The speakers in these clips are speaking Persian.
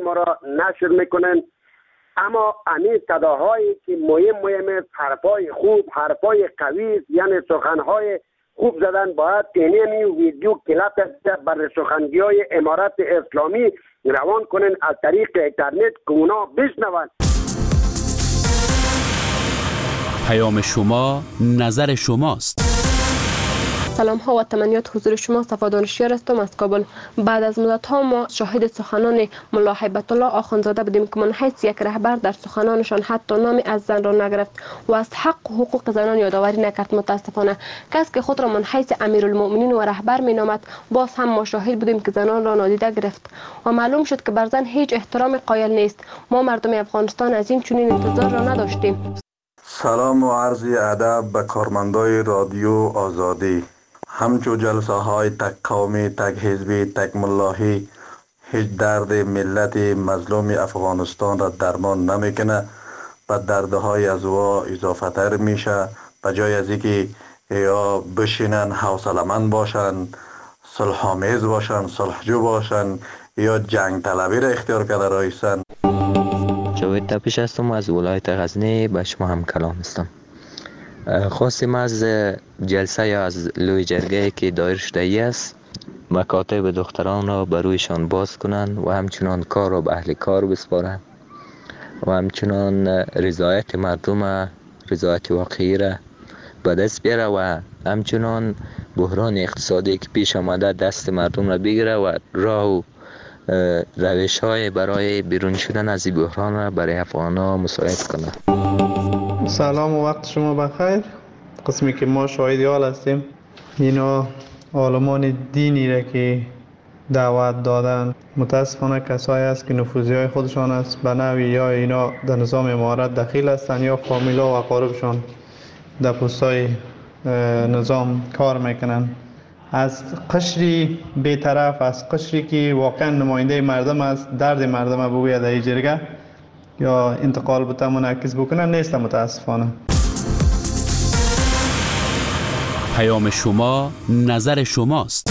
ما را نشر میکنن. اما همین صداهایی که مهم حرفای خوب، حرفای قوی، یعنی سخنهای خوب زدن، باید اینمی ویدیو کلیپ بر سخنگوی امارت اسلامی روان کنن از طریق اینترنت که اونا بشنون. پیام شما، نظر شماست. سلام ها و تمنیات حضور شما. صفا دانشیار هستم از کابل. بعد از مدت ها ما شاهد سخنان ملا هیبت الله آخوندزاده بودیم که من حیث یک رهبر در سخنانشان حتی نامی از زن را نگرفت و از حق و حقوق زنان یادآوری نکرد. متاسفانه کسی که خود را من حیث امیرالمؤمنین و رهبر می نامد باز هم ما شاهد بودیم که زنان را نادیده گرفت و معلوم شد که بر زن هیچ احترام قائل نیست. ما مردم افغانستان از این چنین انتظار را نداشتیم. سلام و عرض ادب به کارمندای رادیو آزادی. همچو جلسه های تک قومی، تک حزبی، تک ملاحی هیچ درد ملت مظلوم افغانستان را درمان نمیکنه و دردهای از او اضافه تر میشه. به جای از اینکه یا بشینن حوصله‌مند باشن، صلح‌آمیز باشن، صلحجو باشن، یا جنگ طلبی را اختیار کرده رایستن. جاوید تپش هستم از ولایت غزنی. به شما هم کلام هستم. خواستیم از جلسه یا از لوی جرگه که دایر شده است مکاتب دختران را برویشان باز کنند و همچنان کار را به اهل کار بسپارند و همچنان رضایت مردم، رضایت واقعی را به دست بیاره و همچنان بحران اقتصادی که پیش آمده دست مردم را بگیره و راه و روش های برای بیرون شدن از این بحران را برای افغان‌ها مساعد کنه. سلام و وقت شما بخیر. قسمی که ما شاهدی حال هستیم اینا عالمان دینی را که دعوت دادن متاسفانه کسایی است که نفوذی های خودشان است به نوعی یا اینا در نظام امارت دخیل هستند یا فامیلا و اقاربشان در پستای نظام کار میکنن. از قشری بی‌طرف، از قشری که واقعا نماینده مردم است، درد مردم بگوید در جرگه یا انتقال بته منعکس بکنن نیست. متاسفانه. پیام شما، نظر شماست.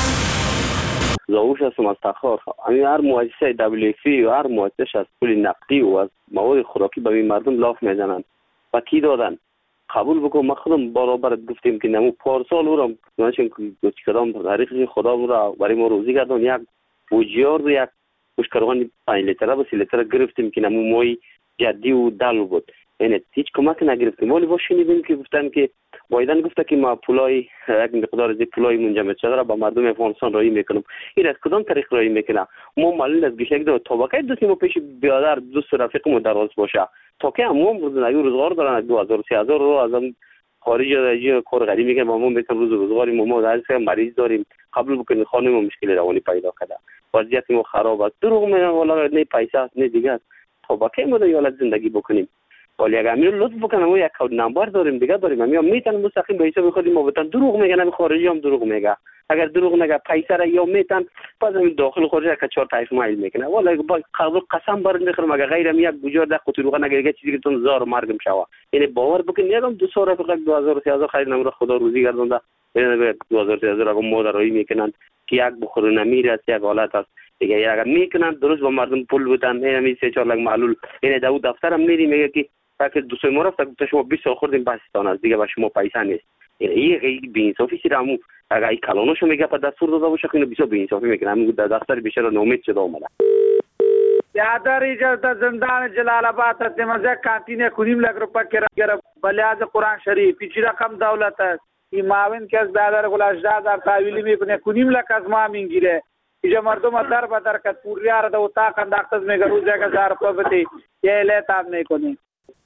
زاوش هستم از تخار. هر مؤسسه WFP و هر مؤسسه از پول نقدی و از مواد خوراکی به مردم لاف میزنن و کی دادن قبول بکن. ما خودم برابر گفتیم که نمو پارسال او را منشن که کدام تاریخ خدا را برای ما روزی گردان یک بوجیار و یک مشکران 5 لیتره و 3 لیتره گرفتیم که نمو مای جدی و دل بود. یعنی هیچ کمک نگرفتیم. ولی با شنیدیم که گفتن که بایدن گفته که ما پولای یک مقدار از پولای منجمد شده را با مردم افغانستان رایی میکنم. این از کدام طریق رایی میکنه؟ ما معلوم است که یک دو طبقه دوستیم و پیش بیادر دوست رفیقمون دراز باشه تا که همون روزگار دارن 2000 3000 رو از خارج از کار غریب میگن ما میتونیم روزگاری ما از مریض داریم قبول بکنیم خانم ما مشکل روانی پیدا کرده وضعیت ما خراب است. دروغ میگن والا نه پیسه است نه دیگه طبقه ما دیالت زندگی بکنیم. ولی اگر امیر لطف بکنه ما یک کد نمبر داریم دیگه داریم همین میتونیم مستقیم به حساب خودی ما بتن دروغ میگن همین خارجی هم دروغ میگه. اگر دروغ نگه پیسه را یا میتن باز همین داخل خارج که 4 تا مایل میکنه. ولی با قسم بر میخورم اگر غیر هم یک بوجار ده قطروغ نگه چیزی که تون زار مرگم شوا. یعنی باور بکن یکم 200 رفیق 2000 3000 خرید نمره خدا روزی گردونده. یعنی 2000 3000 اگه مادر رایی میکنن که یک بخور نمیر است یک حالت است دیگه. اگر میکنن درست با مردم پول بدن همین 3 4 لک معلول. یعنی داوود دفتر هم میری میگه که اگه دو سه ماه رفت شما 20 سال خوردین پاکستان از دیگه با شما پیسه نیست. این بی‌انصافی سیرامو اگه این کلانوشو میگه په دستور داده باشه اینو بیسو بی‌انصافی میکنه. همین در دفتر بیشتر ناامید شده اومده. یادر اجازه زندان جلال آباد ته مزه کانتینه کنیم لګ روپا کرا بلیاز قرآن شریف پیچ رقم دولت است این معاون که از دادر گلاش دادر تحویلی میکنه کنیم لک از ما میگیره اینجا مردم در به در کت پوریار ده اتاق انداختز میگه روزه که 1000 روپیه بده یه لطف نکنی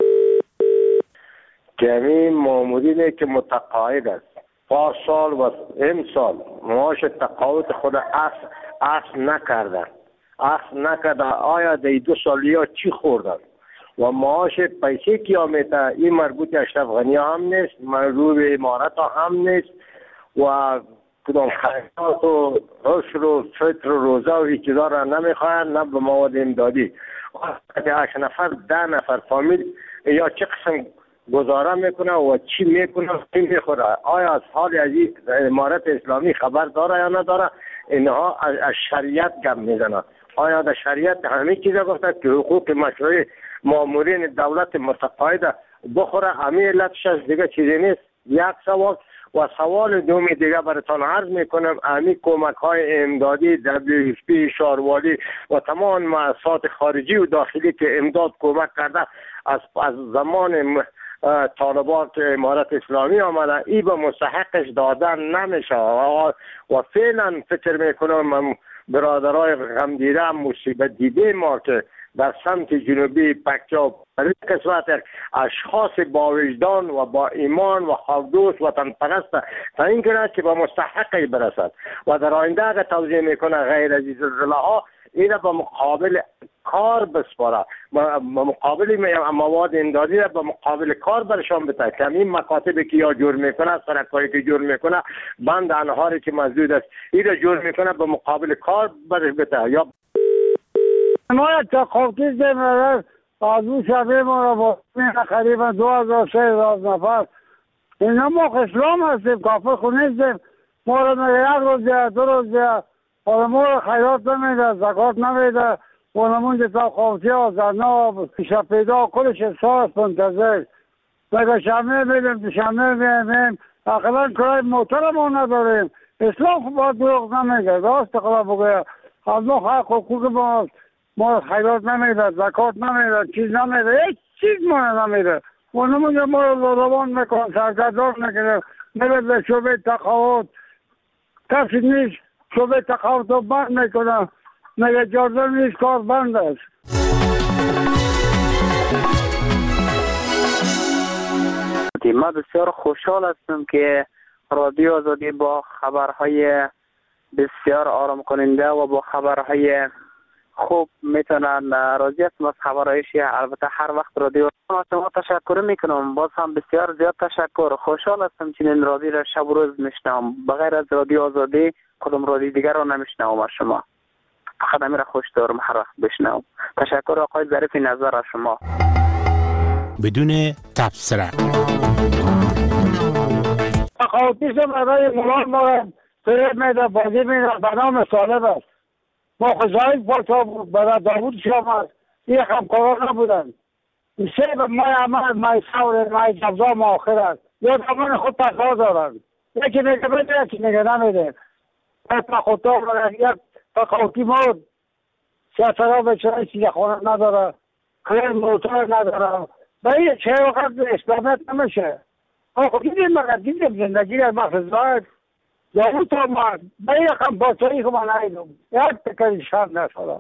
که همین مامورینه که متقاعد است پارسال و امسال معاش تقاعد خود اصل نکرده. آیا در 2 سال یا چی خوردن و معاش پیسه که آمیده این مربوط اشرف غنی هم نیست مربوط امارت هم نیست و کدام خیرات و عشر و فطر و روزه و این چیزا را نمیخواهند نه به مواد امدادی. 8 نفر 10 نفر فامیل یا چه قسم گزاره میکنه و چی میکنه چی میخوره. آیا از حال از امارت اسلامی خبر داره یا نداره؟ اینها از شریعت گپ میزنن آیا در شریعت همین چیز گفته که حقوق مشروع مامورین دولت متقاعد بخوره؟ همین علتش از دیگه چیزی نیست. یک سوال. و سوال دومی دیگه براتون عرض میکنم، همین کمک های امدادی WFP، شاروالی و تمام مؤسسات خارجی و داخلی که امداد کمک کرده از زمان طالبان که امارت اسلامی آمده، ای به مستحقش دادن نمیشه و فعلا فکر میکنم برادرای غمدیده مصیبت دیده ما که در سمت جنوبی پکتیا برای قسمت اشخاص با وجدان و با ایمان و خوددوست وطن پرست تا این کنه که به مستحقی برسد و در آینده اگر توضیح میکنه غیر از زلزله ها این به مقابل کار بسپاره، به مقابل مواد امدادی به مقابل کار برشان بده که این مکاتبی که یا جور میکنه، سرکایی که جور میکنه، بند انهاری که مسدود است این را جور میکنه به مقابل کار برش بده. یا ما تقاطی دیم از او شبه ما را با قریبا 2000 نفر اینا ما اسلام هستیم، کافر خود نیستیم. ما را یک روز یا 2 روز یا ما را خیرات نمیده، زکات نمیده و نمونده تا خوفتی ها زرنا پیشا پیدا کلش احساس منتظر مگه شمه میدیم دوشمه میدیم اقلا کرای موتر ما نداریم. اسلام خود باید دروغ نمیگه، راست اقلا بگه از ما حق حقوق ما خیرات نمیده، زکات نمیده، چیز نمیده، یک چیز ما نمیده و نمونده ما را روان میکن، سرگردار نکنه میره به شعبه تقاوت کسی نیست، شعبه تقاوت رو بند میکنه مگه اجازه نیست، کار بند است. ما بسیار خوشحال هستم که رادیو آزادی با خبرهای بسیار آرام کننده و با خبرهای خوب میتونن راضی هستم از خبرهایش. البته هر وقت رادیو از شما تشکر میکنم، باز هم بسیار زیاد تشکر. خوشحال هستم چنین رادیو را شب و روز میشنوم، بغیر از رادیو آزادی کدام رادیو دیگر را نمیشنوم از شما، فقط همین را خوش دارم هر وقت بشنوم. تشکر آقای ظریف نظر از شما. بدون تبصره تقاوتیسم برای مولان ما فریب میده، بازی میده، به نام سالب است. ما خزایف پارتا بود، برای داوود شام است، یک همکاران نبودن. سه به مای عمل، مای سور، مای جبزا ما آخر است. یا دامان خود تقاضا دارن، یکی میگه بده، یکی میگه نمیده. یک تقاوتی مود سیاسرها به چرای چیز خونه نداره، خیر موتور نداره، به این چه وقت اسلامیت نمیشه. خود دیدیم زندگی را مخزایف یا اون تو ما به یک هم باطری که من نایدم یک تکریشان نشده.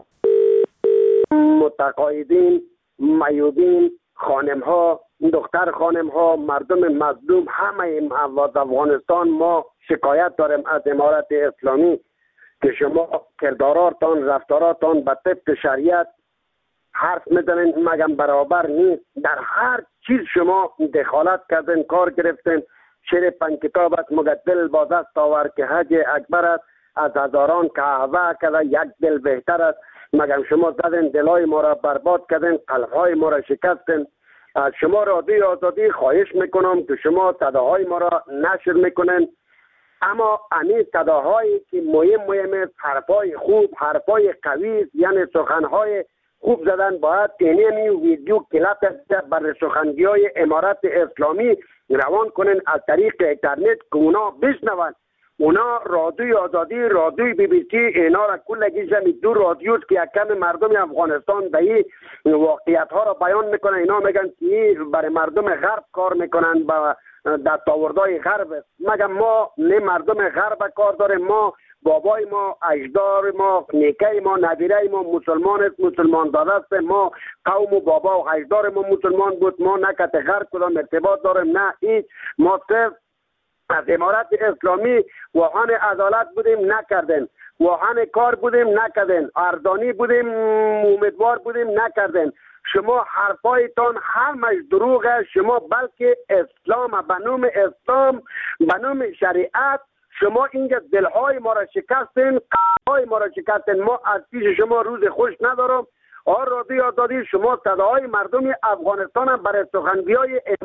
متقاعدین، میودین، خانم ها، دختر خانم ها، مردم مظلوم، همه از افغانستان ما شکایت داریم از امارت اسلامی که شما کرداراتان، رفتاراتان به طبق شریعت حرف میزنین مگم برابر نیست. در هر چیز شما دخالت کردین، کار گرفتین. شعر 5 کتاب است، مگه دل با دست آور که حج اکبر است، از هزاران کعبه کده یک دل بهتر است. مگم شما زدین دلای ما را برباد کردین، قلبهای ما را شکستین. از شما رادیو آزادی خواهش میکنم که شما صداهای ما را نشر میکنین، اما همین صداهایی که مهم حرفای خوب، حرفای قوی، یعنی سخنهای خوب زدن باید اینمی ویدیو کلیپ بر سخنگی های امارت اسلامی روان کنن از طریق اینترنت که اونا بشنون. اونا رادیو آزادی، رادیو BBC اینا را کلگی جمعی 2 رادیوست که یک کم مردم افغانستان به این واقعیت ها را بیان میکنن. اینا میگن که برای مردم غرب کار میکنن، با دستاوردهای غرب. مگه ما نه مردم غرب کار داریم؟ ما بابای ما، اجدار ما، نیکه ما، نبیره ما مسلمان است، مسلمان داده است. ما قوم و بابا و اجدار ما مسلمان بود. ما نه کت غرب کدام ارتباط داریم نه هیچ. ما صرف از امارت اسلامی واهن عدالت بودیم نکردن، واهن کار بودیم نکردن، اردانی بودیم امیدوار بودیم نکردن. شما حرفایتان همش دروغه. شما بلکه اسلام به نام اسلام، به نام شریعت شما اینجا دلهای ما را شکستین، قلبهای ما را شکستین. ما از پیش شما روز خوش ندارم. رادیو آزادی شما صداهای مردم افغانستان هم برای سخنگوی امارت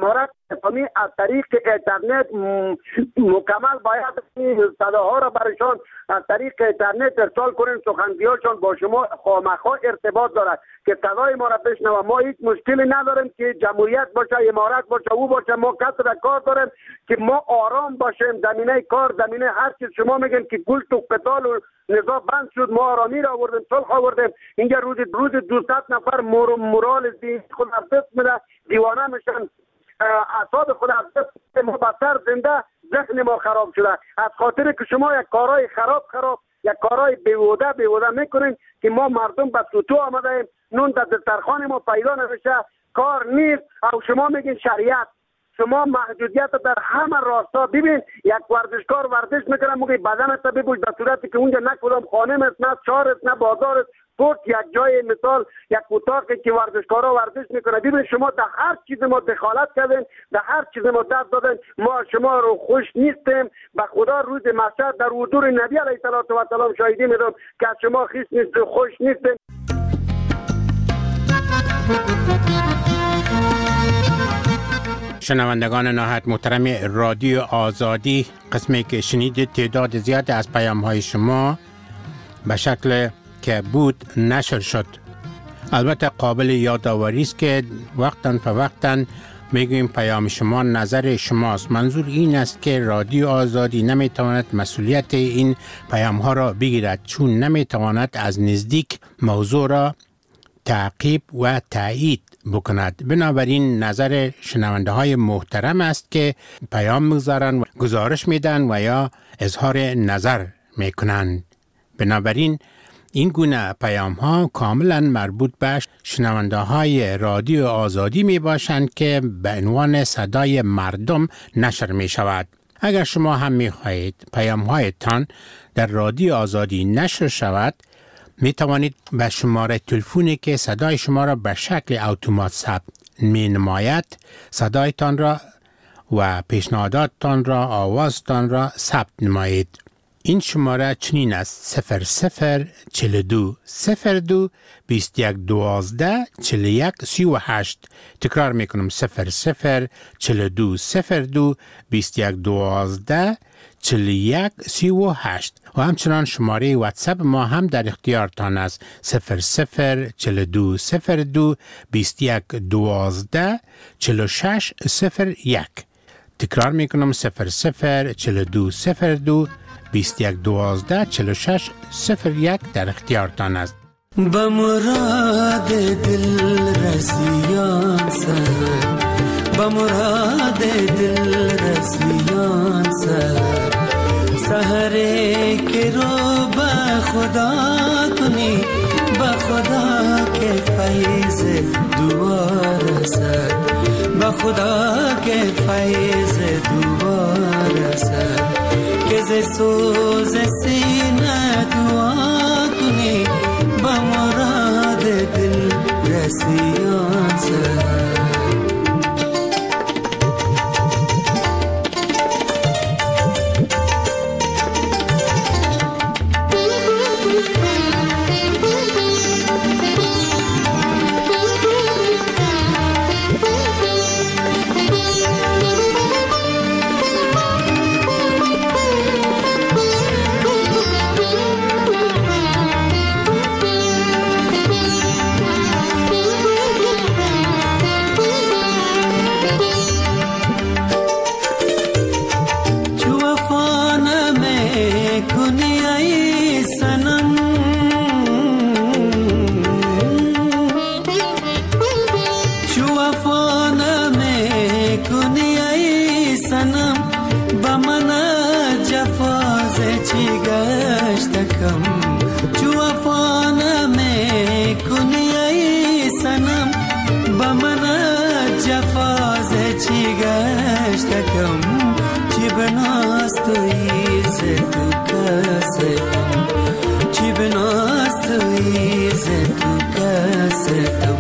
فهمی از طریق اینترنت مکمل باید صداها را برشان از طریق اینترنت ارسال کنیم. سخنگویاشان با شما خامخا ارتباط دارد که صدای ما را بشنوه. ما هیچ مشکلی نداریم که جمهوریت باشه، امارت باشه، او باشه. ما کسب کار داریم که ما آرام باشیم. زمینه کار، زمینه هر چیز شما میگن که گل تو قتال و نزاع بند شد، ما آرامی را آوردیم، صلح آوردیم. اینجا روز 200 نفر مورال خود از دست میده، دیوانه میشن، اعصاب خود از دست مبصر زنده، ذهن ما خراب شده از خاطر که شما یک کارهای خراب یک کارهای بیهوده میکنین که ما مردم به سوتو آمده ایم. نون در دسترخوان ما پیدا نمیشه، کار نیست. او شما میگین شریعت، شما محدودیت در همه راستا. ببین یک ورزشکار ورزش میکنه، موقع بدنت ببوش در صورتی که اونجا نه کدام خانه است، نه شهر است، نه بازار است، فقط یک جای مثال یک اتاقی که ورزشکارا ورزش میکنه. ببین شما در هر چیز ما دخالت کردین، در هر چیز ما دست دادین. ما شما رو خوش نیستیم. به خدا روز محشر در حضور نبی علیه السلام شاهدی میدم که از شما خیس نیست، خوش نیستیم. شنوندگان نهایت محترم رادیو آزادی، قسمی که شنیدید تعداد زیاد از پیام های شما به شکل که بود نشر شد. البته قابل یادآوری است که وقتاً میگوییم پیام شما نظر شماست. منظور این است که رادیو آزادی نمیتواند مسئولیت این پیام ها را بگیرد، چون نمیتواند از نزدیک موضوع را تعقیب و تایید بکند. بنابراین نظر شنونده های محترم است که پیام میگذارند، گزارش میدن و یا اظهار نظر میکنند. بنابراین این گونه پیام ها کاملا مربوط به شنونده های رادیو آزادی می باشند که به عنوان صدای مردم نشر می شود. اگر شما هم می خواهید پیام هایتان در رادیو آزادی نشر شود، می توانید به شماره تلفنی که صدای شما را به شکل اتومات ثبت می نماید صدایتان را و پیشنهاداتتان را، آوازتان را ثبت نمایید. این شماره چنین است: 0042 02 21 12 41 38. تکرار میکنم: 0042 02 21 12 41 38. و همچنان شماره واتساپ ما هم در اختیارتان است: 0042 02 21 12 46 01. تکرار میکنم: 0042 02 21 12 46 01 در اختیارتان است. با مراد دل رسیان سر، با مراد دل رسیان سر، سحره که رو با خدا کنی، با خدا که فیض دوار سر، با خدا که فیض دوار سر، که ز سوز سینه دعا کنی، با مراد دل رسیان سر. چی بناست تویز تو کسم، چی بناست تویز تو کسم.